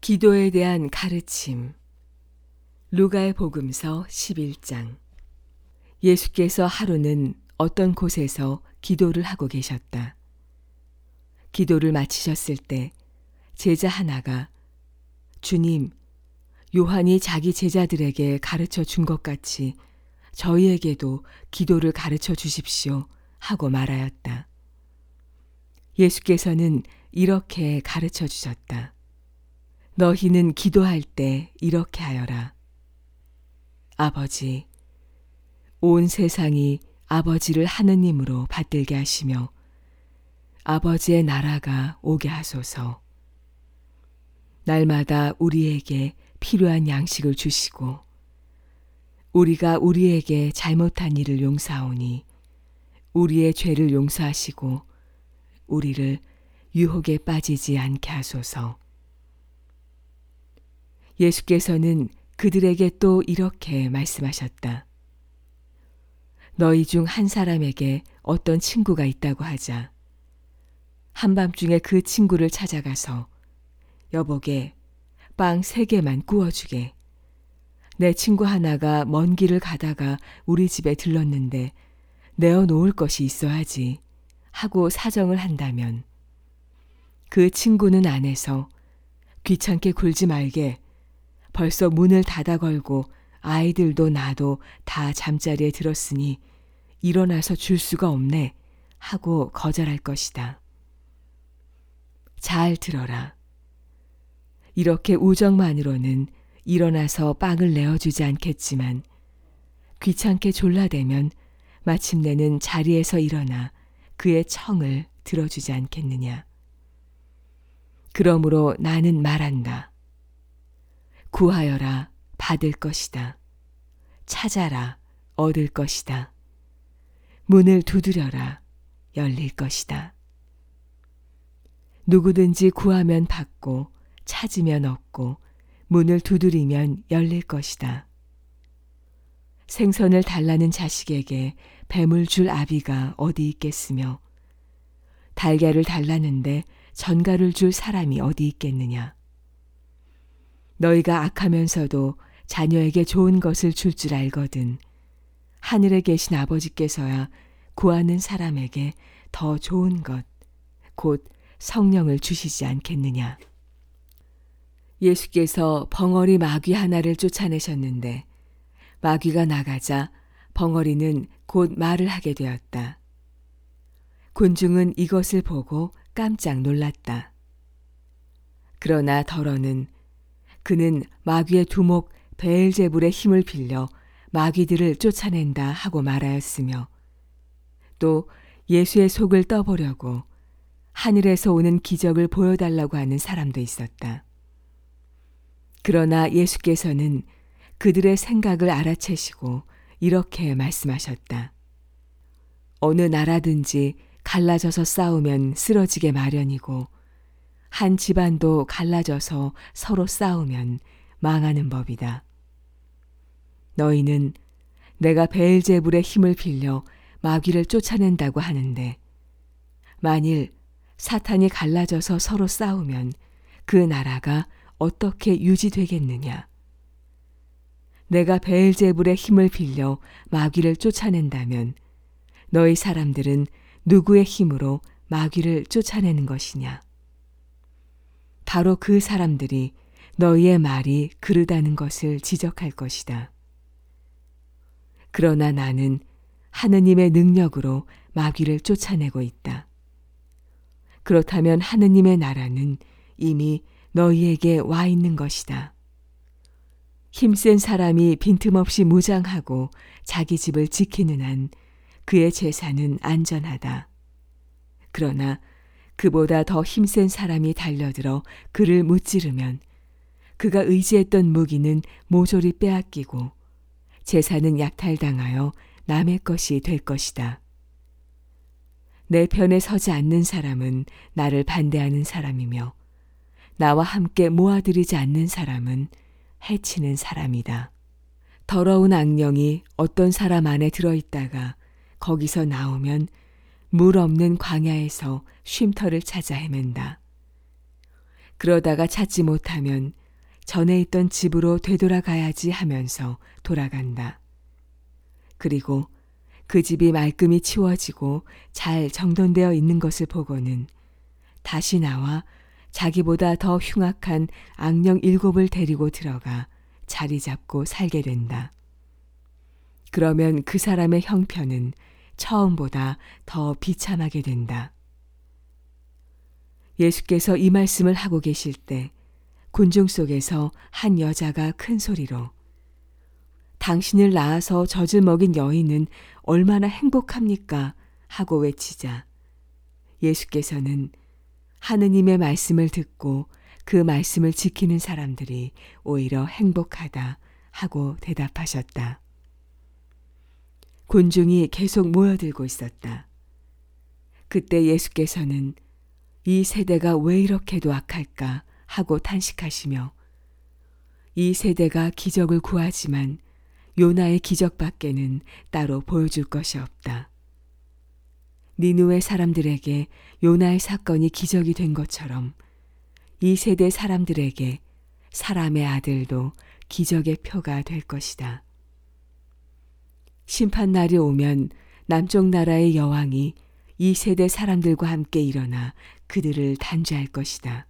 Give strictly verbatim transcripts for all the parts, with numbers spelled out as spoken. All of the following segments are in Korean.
기도에 대한 가르침. 루가의 복음서 십일 장. 예수께서 하루는 어떤 곳에서 기도를 하고 계셨다. 기도를 마치셨을 때 제자 하나가 주님, 요한이 자기 제자들에게 가르쳐 준 것 같이 저희에게도 기도를 가르쳐 주십시오 하고 말하였다. 예수께서는 이렇게 가르쳐 주셨다. 너희는 기도할 때 이렇게 하여라. 아버지, 온 세상이 아버지를 하느님으로 받들게 하시며 아버지의 나라가 오게 하소서. 날마다 우리에게 필요한 양식을 주시고 우리가 우리에게 잘못한 일을 용서하오니 우리의 죄를 용서하시고 우리를 유혹에 빠지지 않게 하소서. 예수께서는 그들에게 또 이렇게 말씀하셨다. 너희 중 한 사람에게 어떤 친구가 있다고 하자. 한밤중에 그 친구를 찾아가서 여보게 빵 세 개만 구워주게. 내 친구 하나가 먼 길을 가다가 우리 집에 들렀는데 내어놓을 것이 있어야지 하고 사정을 한다면 그 친구는 안에서 귀찮게 굴지 말게 벌써 문을 닫아 걸고 아이들도 나도 다 잠자리에 들었으니 일어나서 줄 수가 없네 하고 거절할 것이다. 잘 들어라. 이렇게 우정만으로는 일어나서 빵을 내어주지 않겠지만 귀찮게 졸라대면 마침내는 자리에서 일어나 그의 청을 들어주지 않겠느냐. 그러므로 나는 말한다. 구하여라 받을 것이다. 찾아라 얻을 것이다. 문을 두드려라 열릴 것이다. 누구든지 구하면 받고 찾으면 얻고 문을 두드리면 열릴 것이다. 생선을 달라는 자식에게 뱀을 줄 아비가 어디 있겠으며 달걀을 달라는데 전갈을 줄 사람이 어디 있겠느냐. 너희가 악하면서도 자녀에게 좋은 것을 줄 줄 알거든 하늘에 계신 아버지께서야 구하는 사람에게 더 좋은 것, 곧 성령을 주시지 않겠느냐. 예수께서 벙어리 마귀 하나를 쫓아내셨는데 마귀가 나가자 벙어리는 곧 말을 하게 되었다. 군중은 이것을 보고 깜짝 놀랐다. 그러나 더러는 그는 마귀의 두목 베엘제불의 힘을 빌려 마귀들을 쫓아낸다 하고 말하였으며 또 예수의 속을 떠보려고 하늘에서 오는 기적을 보여달라고 하는 사람도 있었다. 그러나 예수께서는 그들의 생각을 알아채시고 이렇게 말씀하셨다. 어느 나라든지 갈라져서 싸우면 쓰러지게 마련이고 한 집안도 갈라져서 서로 싸우면 망하는 법이다. 너희는 내가 베엘제불의 힘을 빌려 마귀를 쫓아낸다고 하는데 만일 사탄이 갈라져서 서로 싸우면 그 나라가 어떻게 유지되겠느냐. 내가 베엘제불의 힘을 빌려 마귀를 쫓아낸다면 너희 사람들은 누구의 힘으로 마귀를 쫓아내는 것이냐. 바로 그 사람들이 너희의 말이 그르다는 것을 지적할 것이다. 그러나 나는 하느님의 능력으로 마귀를 쫓아내고 있다. 그렇다면 하느님의 나라는 이미 너희에게 와 있는 것이다. 힘센 사람이 빈틈없이 무장하고 자기 집을 지키는 한 그의 재산은 안전하다. 그러나 그보다 더 힘센 사람이 달려들어 그를 무찌르면 그가 의지했던 무기는 모조리 빼앗기고 재산은 약탈당하여 남의 것이 될 것이다. 내 편에 서지 않는 사람은 나를 반대하는 사람이며 나와 함께 모아들이지 않는 사람은 해치는 사람이다. 더러운 악령이 어떤 사람 안에 들어있다가 거기서 나오면 물 없는 광야에서 쉼터를 찾아 헤맨다. 그러다가 찾지 못하면 전에 있던 집으로 되돌아가야지 하면서 돌아간다. 그리고 그 집이 말끔히 치워지고 잘 정돈되어 있는 것을 보고는 다시 나와 자기보다 더 흉악한 악령 일곱을 데리고 들어가 자리 잡고 살게 된다. 그러면 그 사람의 형편은 처음보다 더 비참하게 된다. 예수께서 이 말씀을 하고 계실 때 군중 속에서 한 여자가 큰 소리로 당신을 낳아서 젖을 먹인 여인은 얼마나 행복합니까? 하고 외치자 예수께서는 하느님의 말씀을 듣고 그 말씀을 지키는 사람들이 오히려 행복하다 하고 대답하셨다. 군중이 계속 모여들고 있었다. 그때 예수께서는 이 세대가 왜 이렇게도 악할까 하고 탄식하시며 이 세대가 기적을 구하지만 요나의 기적밖에는 따로 보여줄 것이 없다. 니느웨 사람들에게 요나의 사건이 기적이 된 것처럼 이 세대 사람들에게 사람의 아들도 기적의 표가 될 것이다. 심판날이 오면 남쪽 나라의 여왕이 이 세대 사람들과 함께 일어나 그들을 단죄할 것이다.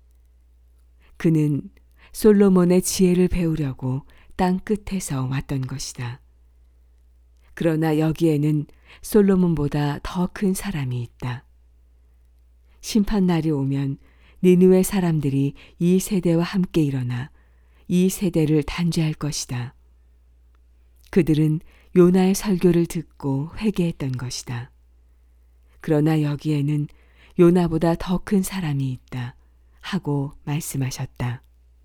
그는 솔로몬의 지혜를 배우려고 땅 끝에서 왔던 것이다. 그러나 여기에는 솔로몬보다 더 큰 사람이 있다. 심판날이 오면 니느웨 사람들이 이 세대와 함께 일어나 이 세대를 단죄할 것이다. 그들은 요나의 설교를 듣고 회개했던 것이다. 그러나 여기에는 요나보다 더 큰 사람이 있다 하고 말씀하셨다.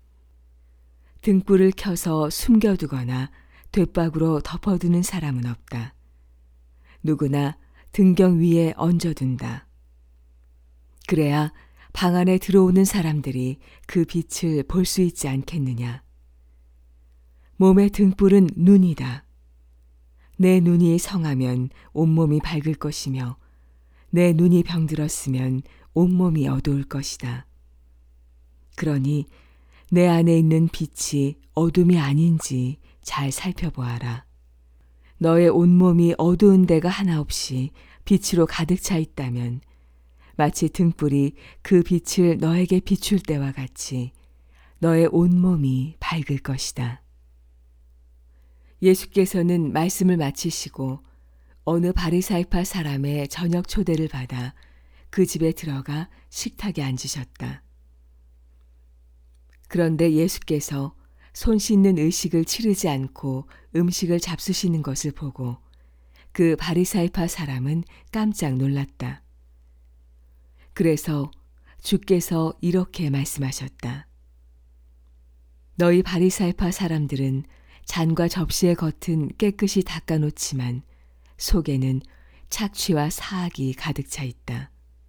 등불을 켜서 숨겨두거나 돛박으로 덮어두는 사람은 없다. 누구나 등경 위에 얹어둔다. 그래야 방 안에 들어오는 사람들이 그 빛을 볼 수 있지 않겠느냐. 몸의 등불은 눈이다. 내 눈이 성하면 온몸이 밝을 것이며 내 눈이 병들었으면 온몸이 어두울 것이다. 그러니 내 안에 있는 빛이 어둠이 아닌지 잘 살펴보아라. 너의 온몸이 어두운 데가 하나 없이 빛으로 가득 차 있다면 마치 등불이 그 빛을 너에게 비출 때와 같이 너의 온몸이 밝을 것이다. 예수께서는 말씀을 마치시고 어느 바리사이파 사람의 저녁 초대를 받아 그 집에 들어가 식탁에 앉으셨다. 그런데 예수께서 손 씻는 의식을 치르지 않고 음식을 잡수시는 것을 보고 그 바리사이파 사람은 깜짝 놀랐다. 그래서 주께서 이렇게 말씀하셨다. 너희 바리사이파 사람들은 잔과 접시의 겉은 깨끗이 닦아놓지만 속에는 착취와 사악이 가득 차 있다.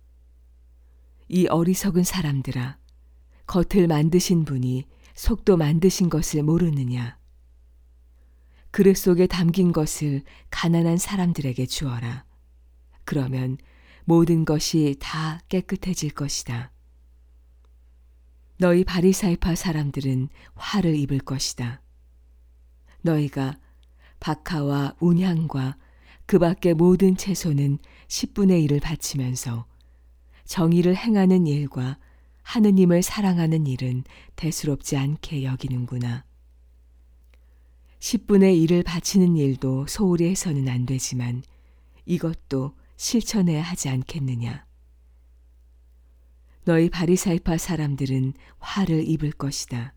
이 어리석은 사람들아, 겉을 만드신 분이 속도 만드신 것을 모르느냐. 그릇 속에 담긴 것을 가난한 사람들에게 주어라. 그러면 모든 것이 다 깨끗해질 것이다. 너희 바리사이파 사람들은 화를 입을 것이다. 너희가 박하와 운향과 그 밖의 모든 채소는 십분의 일을 바치면서 정의를 행하는 일과 하느님을 사랑하는 일은 대수롭지 않게 여기는구나. 십분의 일을 바치는 일도 소홀히 해서는 안 되지만 이것도 실천해야 하지 않겠느냐. 너희 바리사이파 사람들은 화를 입을 것이다.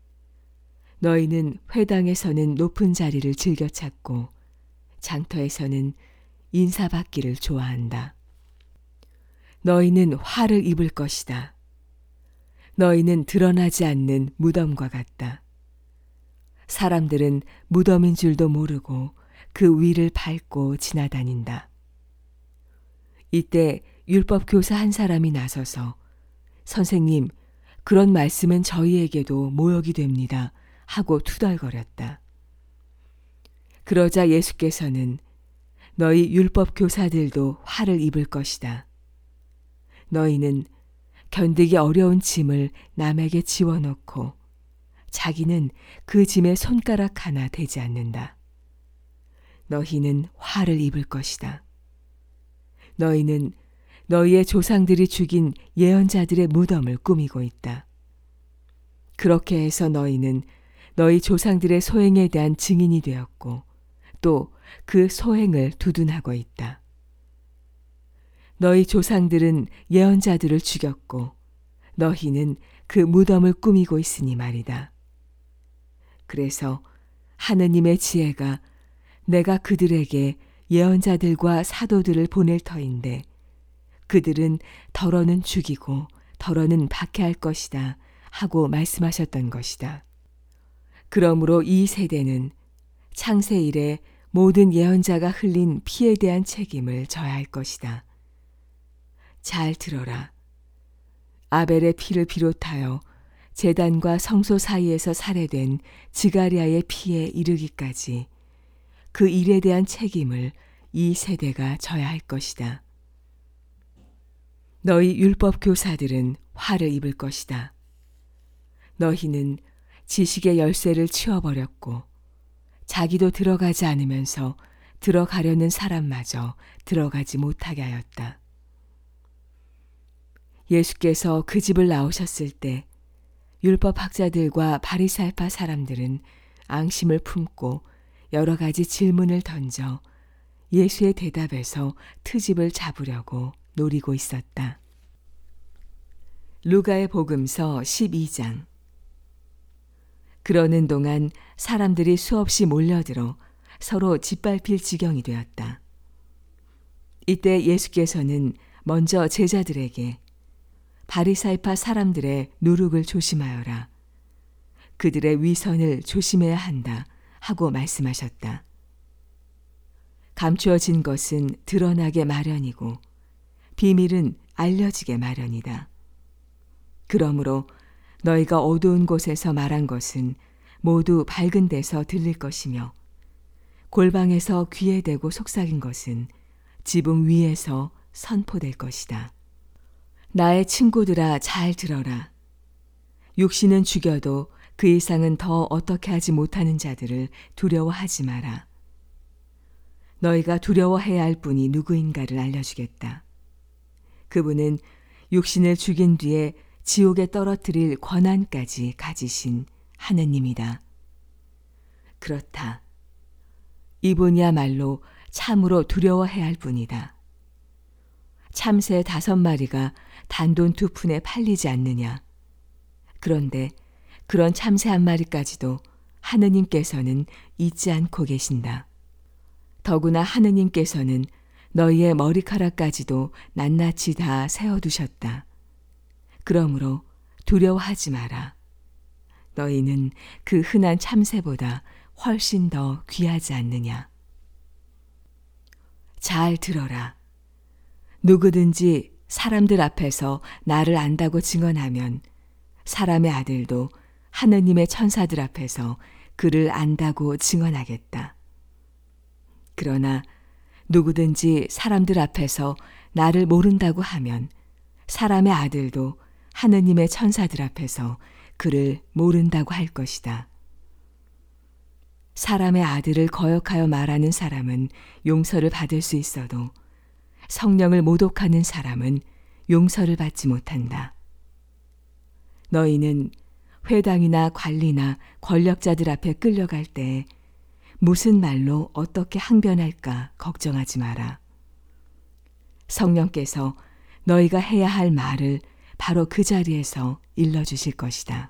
너희는 회당에서는 높은 자리를 즐겨 찾고 장터에서는 인사받기를 좋아한다. 너희는 화를 입을 것이다. 너희는 드러나지 않는 무덤과 같다. 사람들은 무덤인 줄도 모르고 그 위를 밟고 지나다닌다. 이때 율법 교사 한 사람이 나서서 선생님, 그런 말씀은 저희에게도 모욕이 됩니다 하고 투덜거렸다. 그러자 예수께서는 너희 율법 교사들도 화를 입을 것이다. 너희는 견디기 어려운 짐을 남에게 지워놓고 자기는 그 짐에 손가락 하나 대지 않는다. 너희는 화를 입을 것이다. 너희는 너희의 조상들이 죽인 예언자들의 무덤을 꾸미고 있다. 그렇게 해서 너희는 너희 조상들의 소행에 대한 증인이 되었고 또 그 소행을 두둔하고 있다. 너희 조상들은 예언자들을 죽였고 너희는 그 무덤을 꾸미고 있으니 말이다. 그래서 하느님의 지혜가 내가 그들에게 예언자들과 사도들을 보낼 터인데 그들은 덜어는 죽이고 덜어는 박해할 것이다 하고 말씀하셨던 것이다. 그러므로 이 세대는 창세 이래 모든 예언자가 흘린 피에 대한 책임을 져야 할 것이다. 잘 들어라. 아벨의 피를 비롯하여 제단과 성소 사이에서 살해된 지가리아의 피에 이르기까지 그 일에 대한 책임을 이 세대가 져야 할 것이다. 너희 율법 교사들은 화를 입을 것이다. 너희는 지식의 열쇠를 치워버렸고 자기도 들어가지 않으면서 들어가려는 사람마저 들어가지 못하게 하였다. 예수께서 그 집을 나오셨을 때 율법학자들과 바리사이파 사람들은 앙심을 품고 여러 가지 질문을 던져 예수의 대답에서 트집을 잡으려고 노리고 있었다. 루가의 복음서 십이 장. 그러는 동안 사람들이 수없이 몰려들어 서로 짓밟힐 지경이 되었다. 이때 예수께서는 먼저 제자들에게 바리사이파 사람들의 누룩을 조심하여라. 그들의 위선을 조심해야 한다 하고 말씀하셨다. 감추어진 것은 드러나게 마련이고 비밀은 알려지게 마련이다. 그러므로 너희가 어두운 곳에서 말한 것은 모두 밝은 데서 들릴 것이며 골방에서 귀에 대고 속삭인 것은 지붕 위에서 선포될 것이다. 나의 친구들아 잘 들어라. 육신은 죽여도 그 이상은 더 어떻게 하지 못하는 자들을 두려워하지 마라. 너희가 두려워해야 할 분이 누구인가를 알려주겠다. 그분은 육신을 죽인 뒤에 지옥에 떨어뜨릴 권한까지 가지신 하느님이다. 그렇다. 이분이야말로 참으로 두려워해야 할 분이다. 참새 다섯 마리가 단돈 두 푼에 팔리지 않느냐. 그런데 그런 참새 한 마리까지도 하느님께서는 잊지 않고 계신다. 더구나 하느님께서는 너희의 머리카락까지도 낱낱이 다 세어두셨다. 그러므로 두려워하지 마라. 너희는 그 흔한 참새보다 훨씬 더 귀하지 않느냐. 잘 들어라. 누구든지 사람들 앞에서 나를 안다고 증언하면 사람의 아들도 하느님의 천사들 앞에서 그를 안다고 증언하겠다. 그러나 누구든지 사람들 앞에서 나를 모른다고 하면 사람의 아들도 하느님의 천사들 앞에서 그를 모른다고 할 것이다. 사람의 아들을 거역하여 말하는 사람은 용서를 받을 수 있어도 성령을 모독하는 사람은 용서를 받지 못한다. 너희는 회당이나 관리나 권력자들 앞에 끌려갈 때 무슨 말로 어떻게 항변할까 걱정하지 마라. 성령께서 너희가 해야 할 말을 바로 그 자리에서 일러주실 것이다.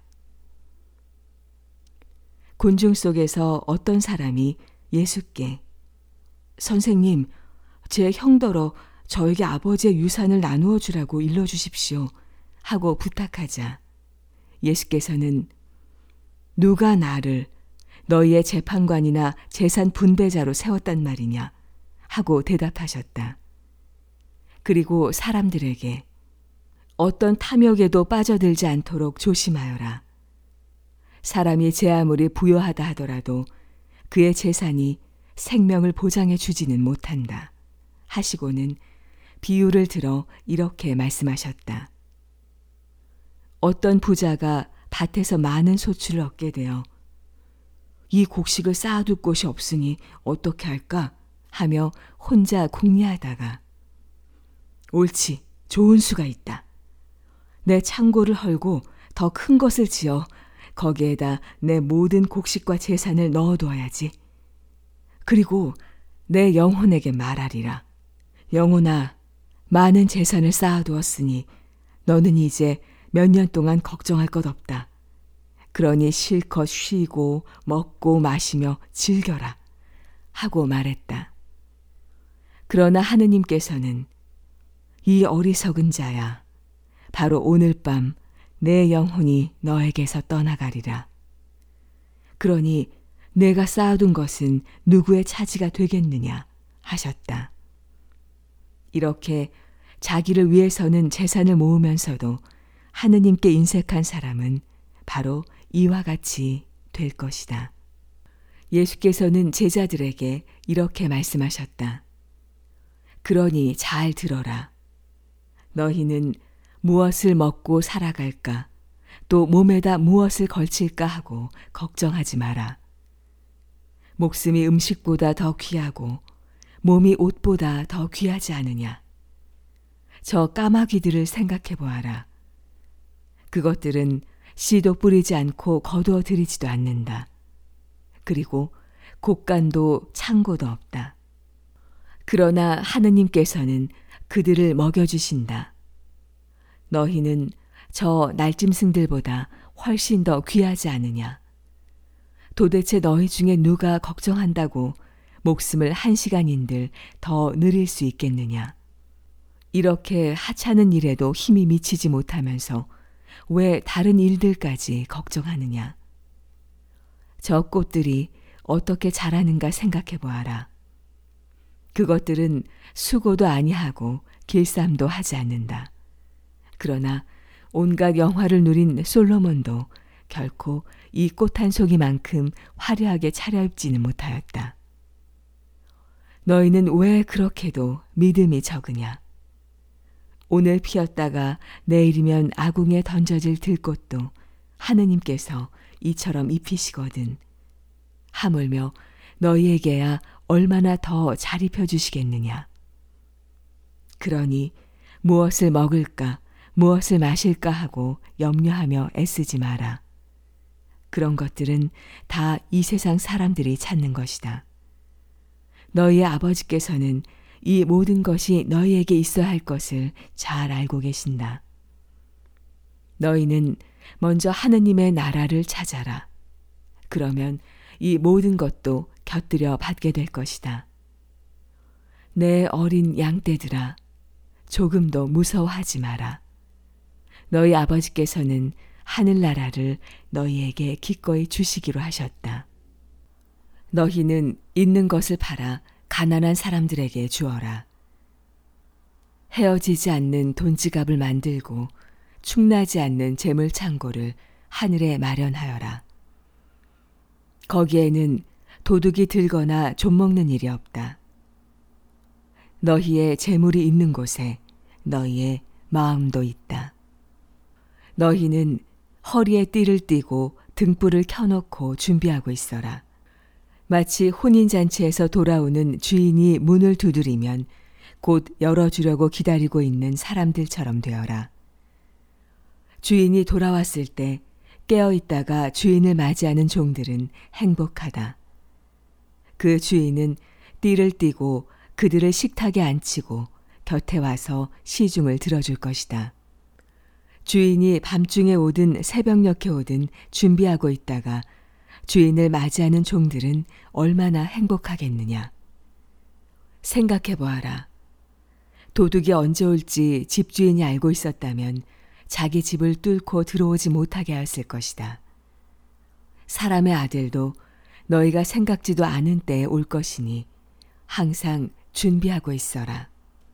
군중 속에서 어떤 사람이 예수께 선생님, 제 형더러 저에게 아버지의 유산을 나누어 주라고 일러주십시오 하고 부탁하자 예수께서는 누가 나를 너희의 재판관이나 재산 분배자로 세웠단 말이냐 하고 대답하셨다. 그리고 사람들에게 어떤 탐욕에도 빠져들지 않도록 조심하여라. 사람이 제 아무리 부요하다 하더라도 그의 재산이 생명을 보장해 주지는 못한다 하시고는 비유를 들어 이렇게 말씀하셨다. 어떤 부자가 밭에서 많은 소출을 얻게 되어 이 곡식을 쌓아둘 곳이 없으니 어떻게 할까 하며 혼자 궁리하다가 옳지, 좋은 수가 있다. 내 창고를 헐고 더 큰 것을 지어 거기에다 내 모든 곡식과 재산을 넣어두어야지. 그리고 내 영혼에게 말하리라. 영혼아, 많은 재산을 쌓아두었으니 너는 이제 몇 년 동안 걱정할 것 없다. 그러니 실컷 쉬고 먹고 마시며 즐겨라 하고 말했다. 그러나 하느님께서는 이 어리석은 자야, 바로 오늘 밤 내 영혼이 너에게서 떠나가리라. 그러니 내가 쌓아둔 것은 누구의 차지가 되겠느냐 하셨다. 이렇게 자기를 위해서는 재산을 모으면서도 하느님께 인색한 사람은 바로 이와 같이 될 것이다. 예수께서는 제자들에게 이렇게 말씀하셨다. 그러니 잘 들어라. 너희는 무엇을 먹고 살아갈까, 또 몸에다 무엇을 걸칠까 하고 걱정하지 마라. 목숨이 음식보다 더 귀하고 몸이 옷보다 더 귀하지 않으냐. 저 까마귀들을 생각해 보아라. 그것들은 씨도 뿌리지 않고 거두어 들이지도 않는다. 그리고 곡간도 창고도 없다. 그러나 하느님께서는 그들을 먹여주신다. 너희는 저 날짐승들보다 훨씬 더 귀하지 않으냐. 도대체 너희 중에 누가 걱정한다고 목숨을 한 시간인들 더 늘릴 수 있겠느냐. 이렇게 하찮은 일에도 힘이 미치지 못하면서 왜 다른 일들까지 걱정하느냐. 저 꽃들이 어떻게 자라는가 생각해 보아라. 그것들은 수고도 아니하고 길쌈도 하지 않는다. 그러나 온갖 영화를 누린 솔로몬도 결코 이 꽃 한 송이만큼 화려하게 차려입지는 못하였다. 너희는 왜 그렇게도 믿음이 적으냐? 오늘 피었다가 내일이면 아궁에 던져질 들꽃도 하느님께서 이처럼 입히시거든. 하물며 너희에게야 얼마나 더 잘 입혀주시겠느냐. 그러니 무엇을 먹을까, 무엇을 마실까 하고 염려하며 애쓰지 마라. 그런 것들은 다 이 세상 사람들이 찾는 것이다. 너희의 아버지께서는 이 모든 것이 너희에게 있어야 할 것을 잘 알고 계신다. 너희는 먼저 하느님의 나라를 찾아라. 그러면 이 모든 것도 곁들여 받게 될 것이다. 내 어린 양떼들아, 조금도 무서워하지 마라. 너희 아버지께서는 하늘나라를 너희에게 기꺼이 주시기로 하셨다. 너희는 있는 것을 팔아 가난한 사람들에게 주어라. 헤어지지 않는 돈지갑을 만들고 축나지 않는 재물 창고를 하늘에 마련하여라. 거기에는 도둑이 들거나 좀먹는 일이 없다. 너희의 재물이 있는 곳에 너희의 마음도 있다. 너희는 허리에 띠를 띠고 등불을 켜놓고 준비하고 있어라. 마치 혼인잔치에서 돌아오는 주인이 문을 두드리면 곧 열어주려고 기다리고 있는 사람들처럼 되어라. 주인이 돌아왔을 때 깨어있다가 주인을 맞이하는 종들은 행복하다. 그 주인은 띠를 띠고 그들을 식탁에 앉히고 곁에 와서 시중을 들어줄 것이다. 주인이 밤중에 오든 새벽녘에 오든 준비하고 있다가 주인을 맞이하는 종들은 얼마나 행복하겠느냐. 생각해 보아라. 도둑이 언제 올지 집주인이 알고 있었다면 자기 집을 뚫고 들어오지 못하게 하였을 것이다. 사람의 아들도 너희가 생각지도 않은 때에 올 것이니 항상 준비하고 있어라.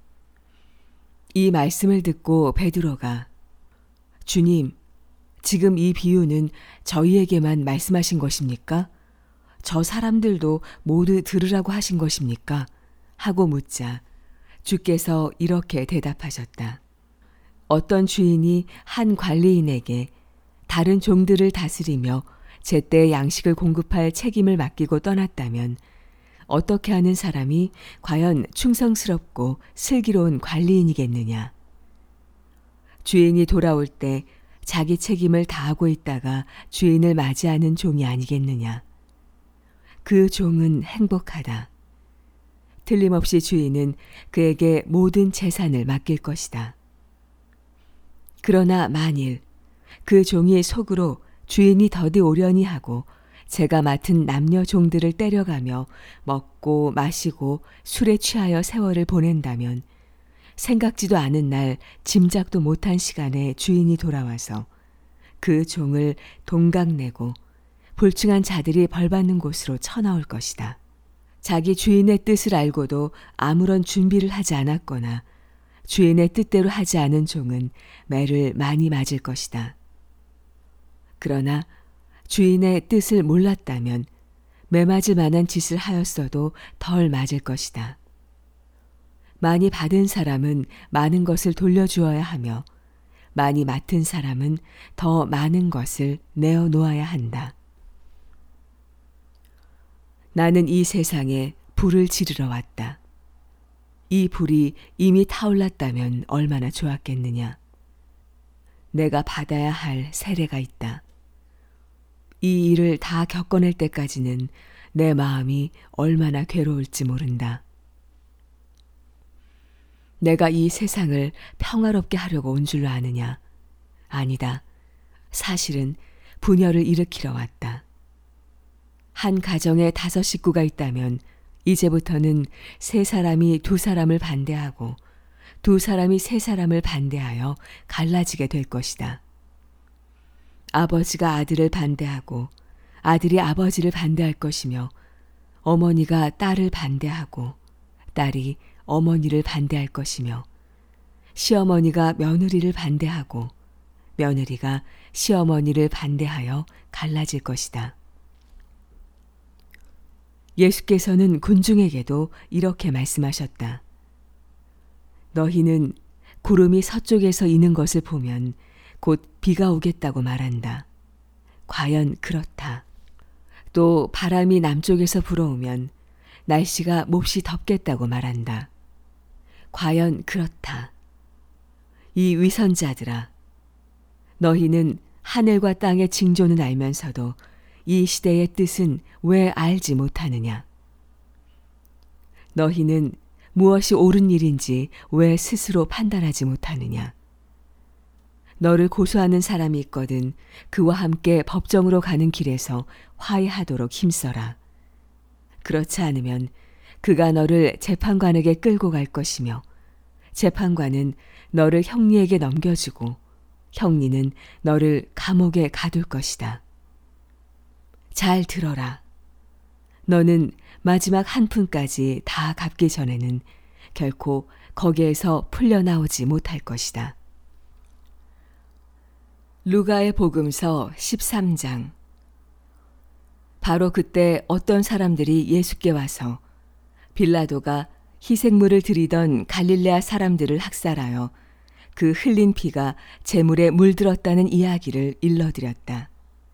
이 말씀을 듣고 베드로가 주님, 지금 이 비유는 저희에게만 말씀하신 것입니까? 저 사람들도 모두 들으라고 하신 것입니까? 하고 묻자 주께서 이렇게 대답하셨다. 어떤 주인이 한 관리인에게 다른 종들을 다스리며 제때 양식을 공급할 책임을 맡기고 떠났다면 어떻게 하는 사람이 과연 충성스럽고 슬기로운 관리인이겠느냐. 주인이 돌아올 때 자기 책임을 다하고 있다가 주인을 맞이하는 종이 아니겠느냐. 그 종은 행복하다. 틀림없이 주인은 그에게 모든 재산을 맡길 것이다. 그러나 만일 그 종이 속으로 주인이 더디 오려니 하고 제가 맡은 남녀 종들을 때려가며 먹고 마시고 술에 취하여 세월을 보낸다면 생각지도 않은 날 짐작도 못한 시간에 주인이 돌아와서 그 종을 동강내고 불충한 자들이 벌받는 곳으로 쳐넣을 것이다. 자기 주인의 뜻을 알고도 아무런 준비를 하지 않았거나 주인의 뜻대로 하지 않은 종은 매를 많이 맞을 것이다. 그러나 주인의 뜻을 몰랐다면 매 맞을 만한 짓을 하였어도 덜 맞을 것이다. 많이 받은 사람은 많은 것을 돌려주어야 하며 많이 맡은 사람은 더 많은 것을 내어 놓아야 한다. 나는 이 세상에 불을 지르러 왔다. 이 불이 이미 타올랐다면 얼마나 좋았겠느냐. 내가 받아야 할 세례가 있다. 이 일을 다 겪어낼 때까지는 내 마음이 얼마나 괴로울지 모른다. 내가 이 세상을 평화롭게 하려고 온 줄로 아느냐? 아니다. 사실은 분열을 일으키러 왔다. 한 가정에 다섯 식구가 있다면 이제부터는 세 사람이 두 사람을 반대하고 두 사람이 세 사람을 반대하여 갈라지게 될 것이다. 아버지가 아들을 반대하고 아들이 아버지를 반대할 것이며 어머니가 딸을 반대하고 딸이 어머니를 반대할 것이며 시어머니가 며느리를 반대하고 며느리가 시어머니를 반대하여 갈라질 것이다. 예수께서는 군중에게도 이렇게 말씀하셨다. 너희는 구름이 서쪽에서 이는 것을 보면 곧 비가 오겠다고 말한다. 과연 그렇다. 또 바람이 남쪽에서 불어오면 날씨가 몹시 덥겠다고 말한다. 과연 그렇다. 이 위선자들아, 너희는 하늘과 땅의 징조는 알면서도 이 시대의 뜻은 왜 알지 못하느냐? 너희는 무엇이 옳은 일인지 왜 스스로 판단하지 못하느냐? 너를 고소하는 사람이 있거든 그와 함께 법정으로 가는 길에서 화해하도록 힘써라. 그렇지 않으면 그가 너를 재판관에게 끌고 갈 것이며 재판관은 너를 형리에게 넘겨주고 형리는 너를 감옥에 가둘 것이다. 잘 들어라. 너는 마지막 한 푼까지 다 갚기 전에는 결코 거기에서 풀려나오지 못할 것이다. 루가의 복음서 십삼 장. 바로 그때 어떤 사람들이 예수께 와서 빌라도가 희생물을 드리던 갈릴레아 사람들을 학살하여 그 흘린 피가 제물에 물들었다는 이야기를 일러드렸다.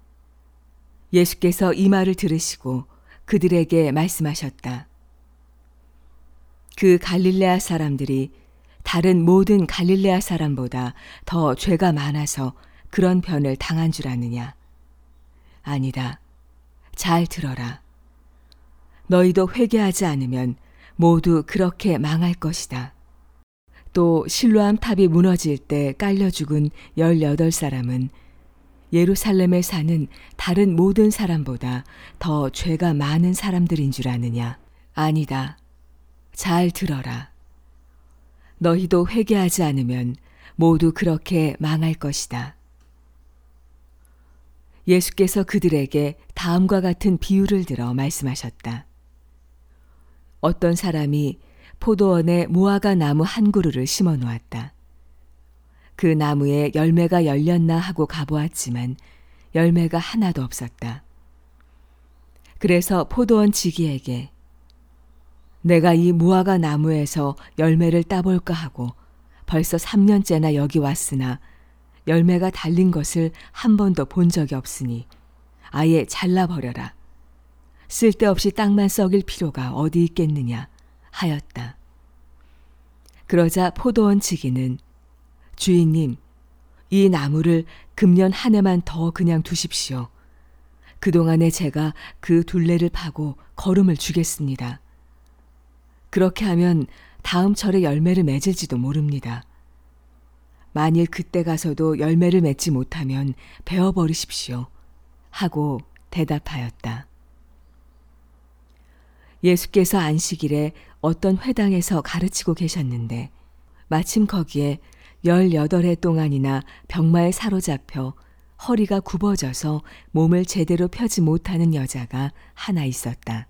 예수께서 이 말을 들으시고 그들에게 말씀하셨다. 그 갈릴레아 사람들이 다른 모든 갈릴레아 사람보다 더 죄가 많아서 그런 변을 당한 줄 아느냐? 아니다. 잘 들어라. 너희도 회개하지 않으면 모두 그렇게 망할 것이다. 또 실로암 탑이 무너질 때 깔려 죽은 열여덟 사람은 예루살렘에 사는 다른 모든 사람보다 더 죄가 많은 사람들인 줄 아느냐? 아니다. 잘 들어라. 너희도 회개하지 않으면 모두 그렇게 망할 것이다. 예수께서 그들에게 다음과 같은 비유를 들어 말씀하셨다. 어떤 사람이 포도원에 무화과 나무 한 그루를 심어 놓았다. 그 나무에 열매가 열렸나 하고 가보았지만 열매가 하나도 없었다. 그래서 포도원 지기에게 내가 이 무화과 나무에서 열매를 따볼까 하고 벌써 삼 년째나 여기 왔으나 열매가 달린 것을 한 번도 본 적이 없으니 아예 잘라버려라. 쓸데없이 땅만 썩일 필요가 어디 있겠느냐 하였다. 그러자 포도원 지기는 주인님, 이 나무를 금년 한 해만 더 그냥 두십시오. 그동안에 제가 그 둘레를 파고 거름을 주겠습니다. 그렇게 하면 다음 철에 열매를 맺을지도 모릅니다. 만일 그때 가서도 열매를 맺지 못하면 베어버리십시오. 하고 대답하였다. 예수께서 안식일에 어떤 회당에서 가르치고 계셨는데 마침 거기에 열여덟 해 동안이나 병마에 사로잡혀 허리가 굽어져서 몸을 제대로 펴지 못하는 여자가 하나 있었다.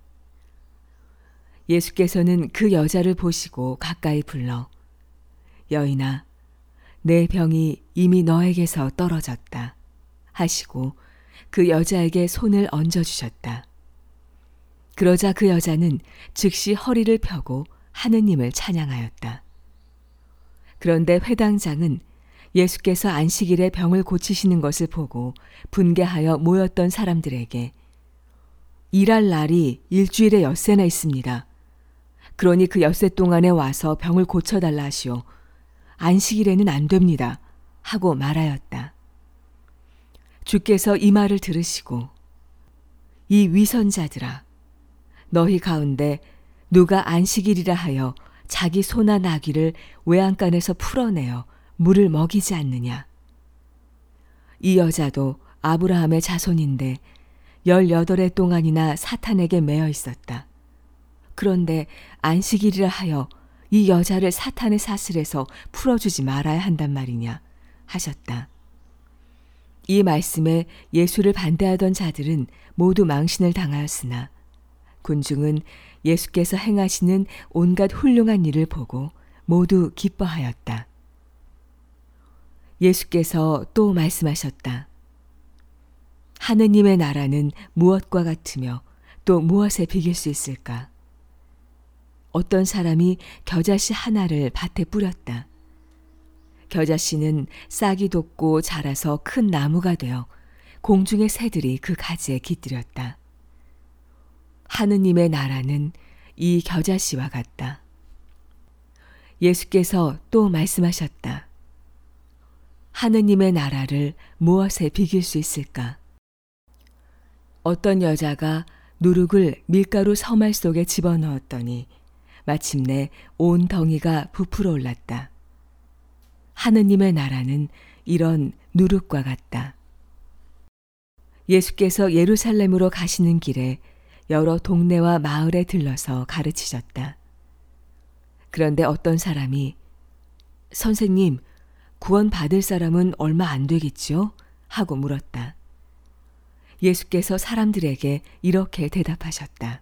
예수께서는 그 여자를 보시고 가까이 불러 여인아, 내 병이 이미 너에게서 떨어졌다 하시고 그 여자에게 손을 얹어주셨다. 그러자 그 여자는 즉시 허리를 펴고 하느님을 찬양하였다. 그런데 회당장은 예수께서 안식일에 병을 고치시는 것을 보고 분개하여 모였던 사람들에게 일할 날이 일주일에 엿새나 있습니다. 그러니 그 엿새 동안에 와서 병을 고쳐달라 하시오. 안식일에는 안 됩니다. 하고 말하였다. 주께서 이 말을 들으시고 이 위선자들아, 너희 가운데 누가 안식일이라 하여 자기 소나 나귀를 외양간에서 풀어내어 물을 먹이지 않느냐. 이 여자도 아브라함의 자손인데 열여덟 해 동안이나 사탄에게 매여 있었다. 그런데 안식일이라 하여 이 여자를 사탄의 사슬에서 풀어주지 말아야 한단 말이냐 하셨다. 이 말씀에 예수를 반대하던 자들은 모두 망신을 당하였으나 군중은 예수께서 행하시는 온갖 훌륭한 일을 보고 모두 기뻐하였다. 예수께서 또 말씀하셨다. 하느님의 나라는 무엇과 같으며 또 무엇에 비길 수 있을까? 어떤 사람이 겨자씨 하나를 밭에 뿌렸다. 겨자씨는 싹이 돋고 자라서 큰 나무가 되어 공중의 새들이 그 가지에 깃들였다. 하느님의 나라는 이 겨자씨와 같다. 예수께서 또 말씀하셨다. 하느님의 나라를 무엇에 비길 수 있을까? 어떤 여자가 누룩을 밀가루 서말 속에 집어넣었더니 마침내 온 덩이가 부풀어 올랐다. 하느님의 나라는 이런 누룩과 같다. 예수께서 예루살렘으로 가시는 길에 여러 동네와 마을에 들러서 가르치셨다. 그런데 어떤 사람이 선생님, 구원 받을 사람은 얼마 안 되겠지요? 하고 물었다. 예수께서 사람들에게 이렇게 대답하셨다.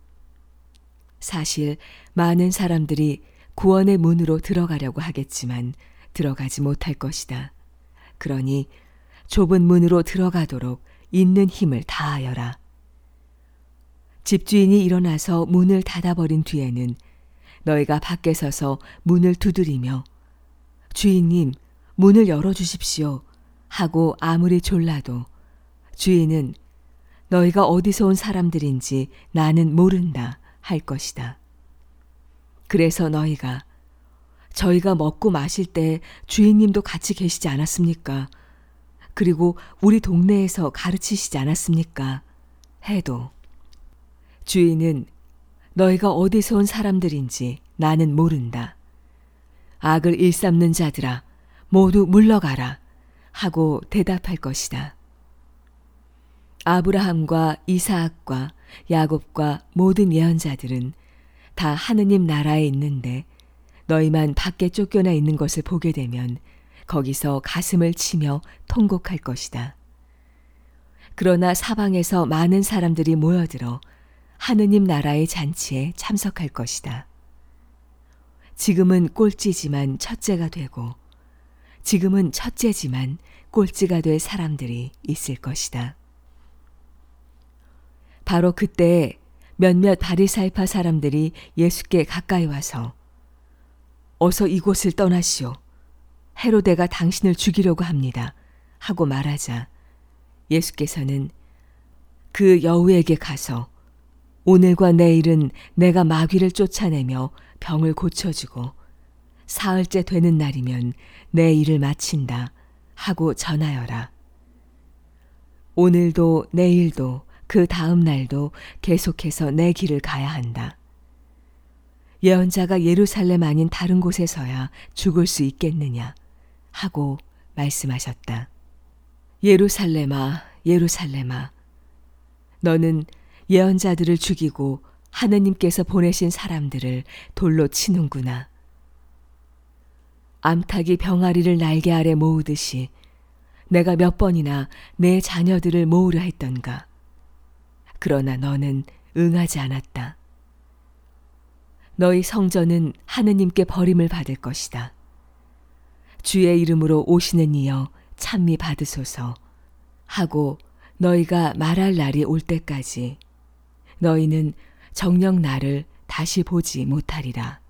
사실 많은 사람들이 구원의 문으로 들어가려고 하겠지만 들어가지 못할 것이다. 그러니 좁은 문으로 들어가도록 있는 힘을 다하여라. 집주인이 일어나서 문을 닫아버린 뒤에는 너희가 밖에 서서 문을 두드리며 주인님, 문을 열어주십시오 하고 아무리 졸라도 주인은 너희가 어디서 온 사람들인지 나는 모른다 할 것이다. 그래서 너희가 저희가 먹고 마실 때 주인님도 같이 계시지 않았습니까? 그리고 우리 동네에서 가르치시지 않았습니까? 해도 주인은 너희가 어디서 온 사람들인지 나는 모른다. 악을 일삼는 자들아, 모두 물러가라 하고 대답할 것이다. 아브라함과 이사학과 야곱과 모든 예언자들은 다 하느님 나라에 있는데 너희만 밖에 쫓겨나 있는 것을 보게 되면 거기서 가슴을 치며 통곡할 것이다. 그러나 사방에서 많은 사람들이 모여들어 하느님 나라의 잔치에 참석할 것이다. 지금은 꼴찌지만 첫째가 되고 지금은 첫째지만 꼴찌가 될 사람들이 있을 것이다. 바로 그때 몇몇 바리사이파 사람들이 예수께 가까이 와서 어서 이곳을 떠나시오. 헤로데가 당신을 죽이려고 합니다. 하고 말하자 예수께서는 그 여우에게 가서 오늘과 내일은 내가 마귀를 쫓아내며 병을 고쳐주고 사흘째 되는 날이면 내 일을 마친다 하고 전하여라. 오늘도 내일도 그 다음 날도 계속해서 내 길을 가야 한다. 예언자가 예루살렘 아닌 다른 곳에서야 죽을 수 있겠느냐 하고 말씀하셨다. 예루살렘아, 예루살렘아, 너는 예언자들을 죽이고 하느님께서 보내신 사람들을 돌로 치는구나. 암탉이 병아리를 날개 아래 모으듯이 내가 몇 번이나 내 자녀들을 모으려 했던가. 그러나 너는 응하지 않았다. 너희 성전은 하느님께 버림을 받을 것이다. 주의 이름으로 오시는 이여 찬미 받으소서 하고 너희가 말할 날이 올 때까지 너희는 정녕 나를 다시 보지 못하리라.